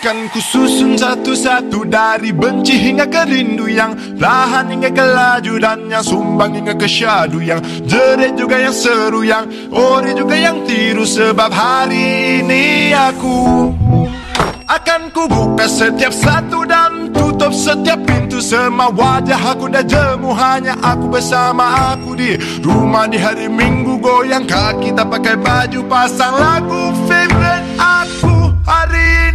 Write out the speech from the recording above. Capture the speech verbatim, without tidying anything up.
Akan kususun satu-satu dari benci hingga ke rindu, yang lahan hingga ke laju, dan yang sumbang hingga ke syadu, yang jerit juga yang seru, yang ori juga yang tiru. Sebab hari ini aku akan ku buka setiap satu dan tutup setiap pintu. Semua wajah aku dah jemu, hanya aku bersama aku di rumah di hari Minggu. Goyang kaki tak pakai baju, pasang lagu favorite aku hari ini.